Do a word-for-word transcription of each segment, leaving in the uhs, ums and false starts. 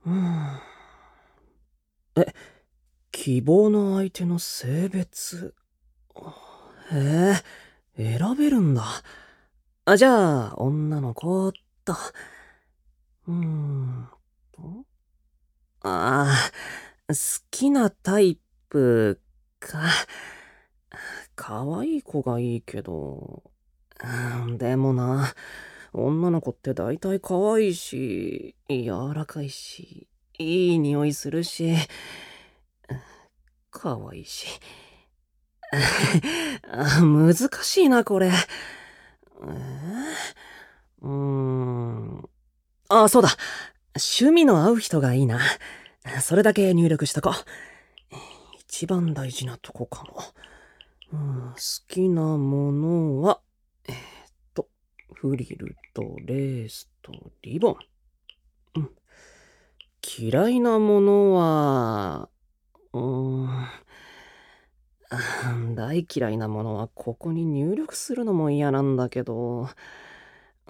うん。え、希望の相手の性別。へえ、選べるんだ。あ、じゃあ、女の子っと。うーんと。ああ、好きなタイプか。可愛い子がいいけど。うん、でもな、女の子って大体可愛いし、柔らかいし、いい匂いするし、可愛いし。あ、難しいな、これ。えー、うーん。あ、そうだ。趣味の合う人がいいな。それだけ入力しとこう。一番大事なとこかも。うん、好きなものは、えーっと、フリルとレースとリボン。うん、嫌いなものは、うーん、大嫌いなものはここに入力するのも嫌なんだけど、うん、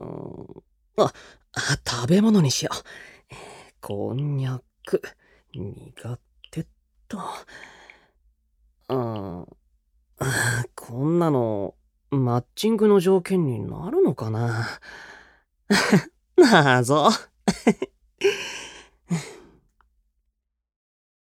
あ、食べ物にしよう。こんにゃく、苦手っと。ああ、こんなの、マッチングの条件になるのかな。謎。